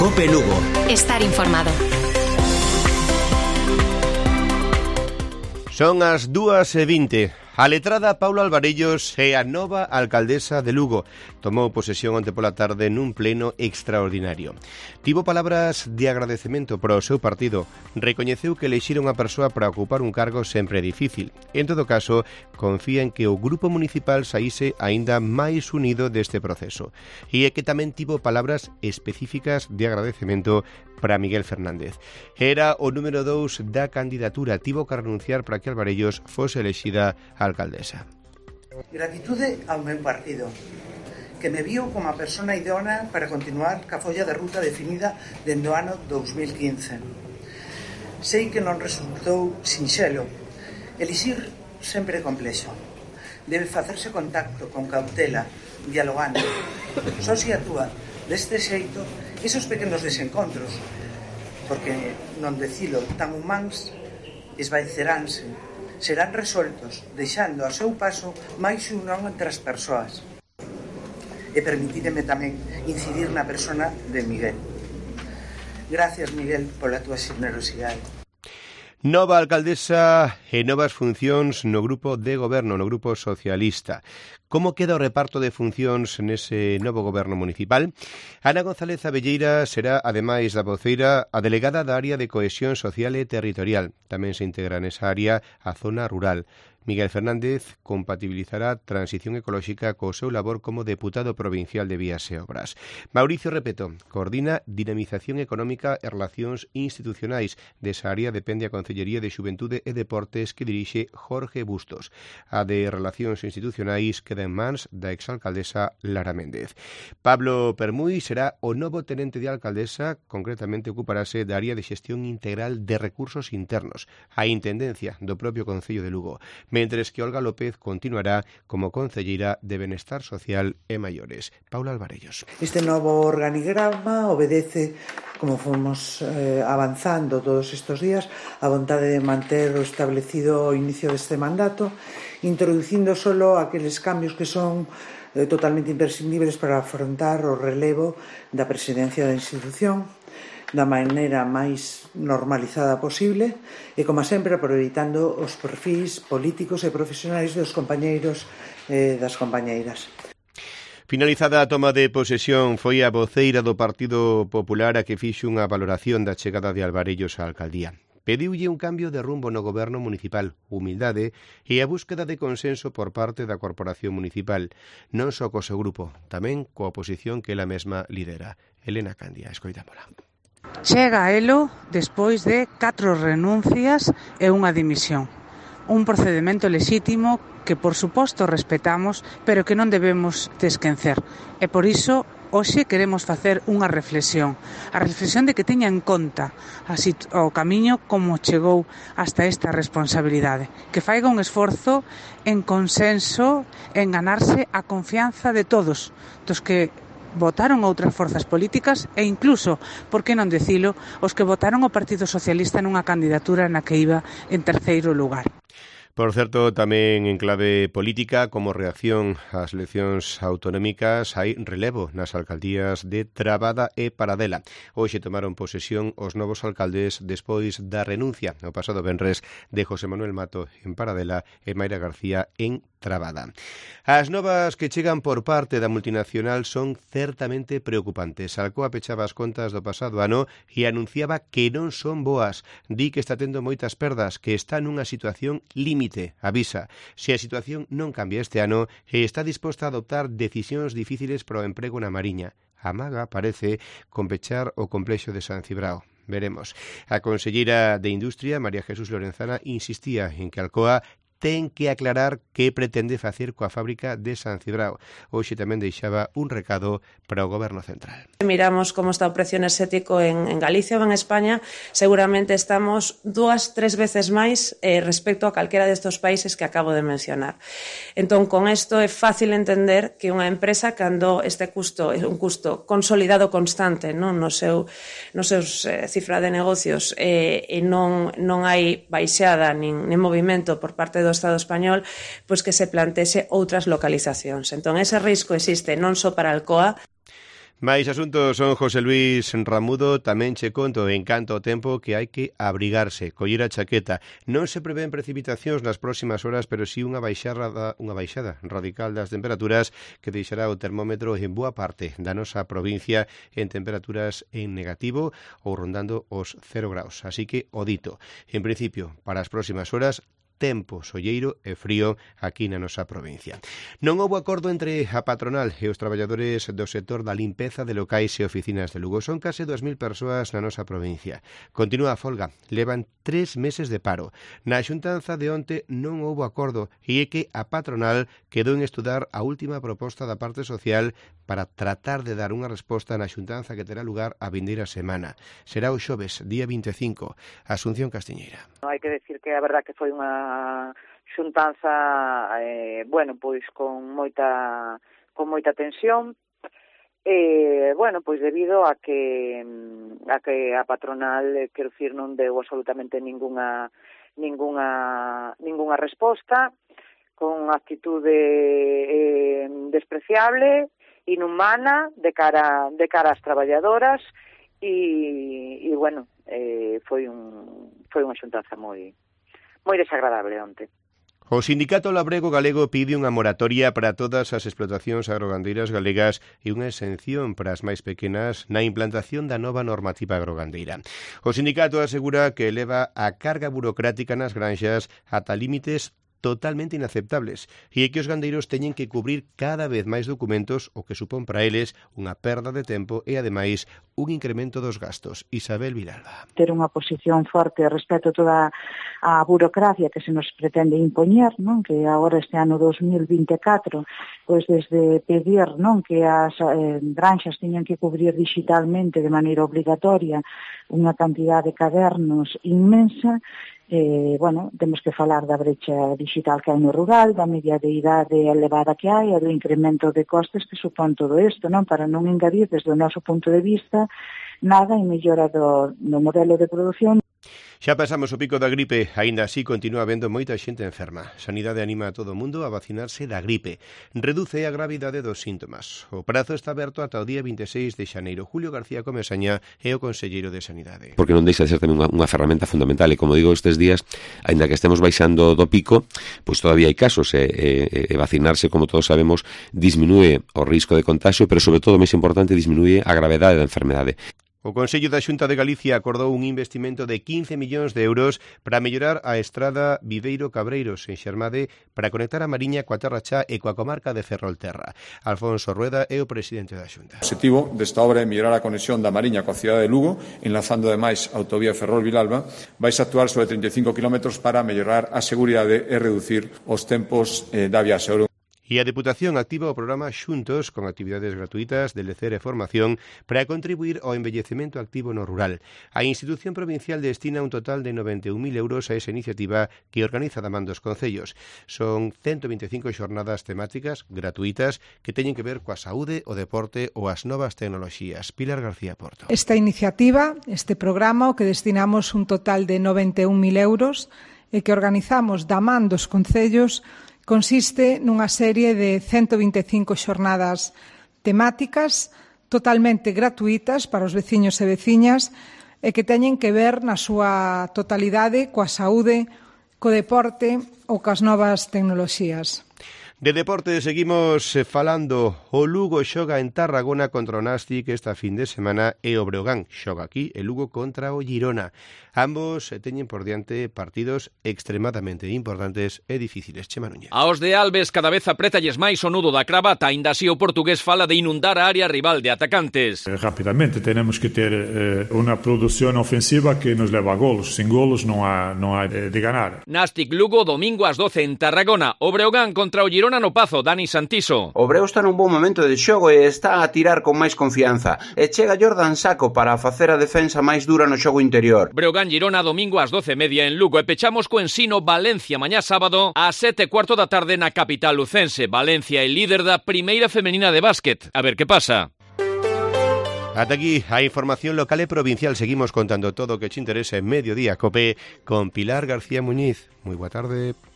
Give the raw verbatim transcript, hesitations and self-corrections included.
Cope Lugo. Estar informado. Son as dúas e vinte. A letrada Paula Alvarellos é a nova alcaldesa de Lugo. Tomou posesión onte pola tarde nun pleno extraordinario. Tivo palabras de agradecemento para o seu partido. Recoñeceu que elixir unha persoa para ocupar un cargo sempre é difícil. En todo caso, confía en que o grupo municipal saíse aínda máis unido deste proceso. E é que tamén tivo palabras específicas de agradecemento para Miguel Fernández. Era o número dous da candidatura. Tivo que renunciar para que Alvarellos fose elexida alcaldesa. Gratitude ao meu partido, que me viu como a persona idónea para continuar ca folla de ruta definida dende o ano dous mil quince. Sei que non resultou sinxelo. Elixir sempre é complexo. Debe facerse contacto con cautela, dialogando. Só se actúa deste xeito esos pequenos desencontros, porque non decilo tan humáns esvaeceranse, serán resoltos, deixando a seu paso máis unión entre as persoas. E permitíreme tamén incidir na persona de Miguel. Gracias, Miguel, pola túa xenerosidade. Nova alcaldesa e novas funcións no grupo de goberno, no grupo socialista. Como queda o reparto de funcións nese novo goberno municipal? Ana González Abelleira será, ademais da voceira, a delegada da área de cohesión social e territorial. Tamén se integra nesa área a zona rural. Miguel Fernández compatibilizará transición ecolóxica co seu labor como deputado provincial de Vías e Obras. Mauricio Repeto coordina dinamización económica e relacións institucionais. Desa área depende a Concellería de Xuventude e Deportes que dirixe Jorge Bustos. A de Relacións Institucionais queda en mans da exalcaldesa Lara Méndez. Pablo Permuy será o novo tenente de alcaldesa, concretamente ocuparase da área de xestión integral de recursos internos, a intendencia do propio Concello de Lugo, mentres que Olga López continuará como concelleira de Benestar Social e Maiores. Paula Alvarellos. Este novo organigrama obedece, como fomos eh, avanzando todos estes días, a vontade de manter o establecido ao inicio deste mandato, introducindo solo aqueles cambios que son eh, totalmente imprescindibles para afrontar o relevo da presidencia da institución da maneira máis normalizada posible e, como sempre, aproveitando os perfis políticos e profesionais dos compañeiros e das compañeiras. Finalizada a toma de posesión, foi a voceira do Partido Popular a que fixo unha valoración da chegada de Alvarellos á alcaldía. Pediulle un cambio de rumbo no goberno municipal, humildade e a búsqueda de consenso por parte da corporación municipal, non só co seu grupo, tamén coa oposición que ela mesma lidera. Elena Candia, escoitámola. Chega a elo despois de catro renuncias e unha dimisión. Un procedimento lexítimo que, por suposto, respetamos, pero que non debemos desquencer. E por iso, hoxe queremos facer unha reflexión. A reflexión de que teña en conta o camiño como chegou hasta esta responsabilidade. Que faiga un esforzo en consenso, en ganarse a confianza de todos, dos que votaron outras forzas políticas e incluso, por que non dicilo, os que votaron o Partido Socialista nunha candidatura na que iba en terceiro lugar. Por certo, tamén en clave política, como reacción ás eleccións autonómicas, hai relevo nas alcaldías de Trabada e Paradela. Hoxe tomaron posesión os novos alcaldes despois da renuncia o pasado venres de José Manuel Mato en Paradela e Mayra García en Trabada. As novas que chegan por parte da multinacional son certamente preocupantes. Alcoa pechaba as contas do pasado ano e anunciaba que non son boas. Di que está tendo moitas perdas, que está nunha situación límite. Avisa, se a situación non cambia este ano, está disposta a adoptar decisións difíciles para o emprego na Mariña. Amaga, parece, con pechar o complexo de San Cibrao. Veremos. A conselleira de Industria, María Jesús Lorenzana, insistía en que Alcoa ten que aclarar que pretende facer coa fábrica de San Cibrao. Hoxe tamén deixaba un recado para o Goberno Central. Miramos como está o precio enerxético en, en Galicia ou en España, seguramente estamos dúas, tres veces máis eh, respecto a calquera destes países que acabo de mencionar. Entón, con isto é fácil entender que unha empresa, cando este custo é un custo consolidado constante, non no seu nos seus eh, cifra de negocios eh, e non, non hai baixada nin, nin movimento por parte do do Estado español, pois que se plantese outras localizacións. Entón, ese risco existe non só para Alcoa. Máis asuntos son José Luis Ramudo, tamén che conto en canto ao tempo que hai que abrigarse, coller a chaqueta. Non se prevén precipitacións nas próximas horas, pero sí unha baixada, unha baixada radical das temperaturas que deixará o termómetro en boa parte da nosa provincia en temperaturas en negativo ou rondando os cero graus. Así que, o dito, en principio, para as próximas horas, tempo solleiro e frío aquí na nosa provincia. Non houbo acordo entre a patronal e os traballadores do sector da limpeza de locais e oficinas de Lugo. Son case dúas mil persoas na nosa provincia. Continúa a folga. Levan tres meses de paro. Na xuntanza de onte non houbo acordo e é que a patronal quedou en estudar a última proposta da parte social para tratar de dar unha resposta na xuntanza que terá lugar a vindeira semana. Será o xoves, día vinte e cinco. Asunción Castiñeira. Hai que decir que a verdad que foi unha xuntanza eh, bueno, pois con moita con moita tensión. Eh, bueno, pois debido a que a que a patronal, quero dicir, non deu absolutamente ningunha ningunha ningunha resposta, con actitude eh, despreciable, inhumana de cara de cara ás traballadoras e, e bueno, eh, foi un foi unha xuntanza moi moi desagradable onte. O Sindicato Labrego Galego pide unha moratoria para todas as explotacións agrogandeiras galegas e unha exención para as máis pequenas na implantación da nova normativa agrogandeira. O sindicato asegura que eleva a carga burocrática nas granxas ata límites totalmente inaceptables e é que os gandeiros teñen que cubrir cada vez máis documentos, o que supón para eles unha perda de tempo e, ademais, un incremento dos gastos. Isabel Vilalba. Ter unha posición forte respecto a toda a burocracia que se nos pretende impoñer, non? Que agora este ano dos mil vinte e catro, pois desde pedir, non, que as eh, granxas teñan que cubrir digitalmente de maneira obligatoria unha cantidad de cadernos inmensa. Eh, bueno, temos que falar da brecha digital que hai no rural, da media de idade elevada que hai e do incremento de costes que supón todo isto, non? Para non engadir desde o noso punto de vista nada en mellora do, do modelo de produción. Xa pasamos o pico da gripe, aínda así continúa habendo moita xente enferma. Sanidade anima a todo o mundo a vacinarse da gripe. Reduce a gravidade dos síntomas. O prazo está aberto ata o día vinte e seis de xaneiro. Julio García Comesaña é o conselleiro de Sanidade. Porque non deixa de ser tamén unha, unha ferramenta fundamental e, como digo, estes días, aínda que estemos baixando do pico, pois todavía hai casos e, e, e vacinarse, como todos sabemos, disminúe o risco de contagio, pero sobre todo, máis importante, disminúe a gravedade da enfermedade. O Consello da Xunta de Galicia acordou un investimento de quince millóns de euros para mellorar a estrada Viveiro Cabreiros en Xermade para conectar a Mariña coa Terra Chá e coa comarca de Ferrolterra. Alfonso Rueda é o presidente da Xunta. O objetivo desta obra é mellorar a conexión da Mariña coa cidade de Lugo, enlazando ademais a autovía Ferrol-Vilalba. Vais a actuar sobre trinta e cinco kilómetros para mellorar a seguridade e reducir os tempos eh, da viaxe. E a Deputación activa o programa Xuntos con actividades gratuitas de lecer e formación para contribuir ao envellecemento activo no rural. A institución provincial destina un total de noventa e un mil euros a esa iniciativa que organiza da man dos concellos. Son ciento vinte e cinco xornadas temáticas gratuitas que teñen que ver coa saúde, o deporte ou as novas tecnoloxías. Pilar García Porto. Esta iniciativa, este programa, o que destinamos un total de noventa e un mil euros e que organizamos da man dos concellos, consiste nunha serie de ciento vinte e cinco xornadas temáticas totalmente gratuitas para os veciños e veciñas e que teñen que ver na súa totalidade coa saúde, co deporte ou coas novas tecnoloxías. De deporte seguimos falando. O Lugo xoga en Tarragona contra o Nástic esta fin de semana e o Breogán xoga aquí e Lugo contra o Girona. Ambos teñen por diante partidos extremadamente importantes e difíciles. Chema Núñez. Aos de Alves cada vez apretalles máis o nudo da cravata, aínda así o portugués fala de inundar a área rival de atacantes. Eh, rapidamente tenemos que ter eh, unha produción ofensiva que nos leva a golos. Sin golos non há, non há eh, de ganar. Nástic Lugo domingo ás doce en Tarragona. O Breogán contra o Girona no Pazo, Dani Santiso. O Breo está nun bon momento de xogo e está a tirar con máis confianza. E chega Jordan Saco para facer a defensa máis dura no xogo interior. Breogán Girona domingo ás doce e media en Lugo e pechamos co Ensino Valencia mañá sábado ás sete e cuarto da tarde na capital lucense. Valencia é líder da primeira femenina de básquet. A ver que pasa. Ata aquí a información local e provincial. Seguimos contando todo o que te interesa en Mediodía Cope con Pilar García Muñiz. Moi boa tarde.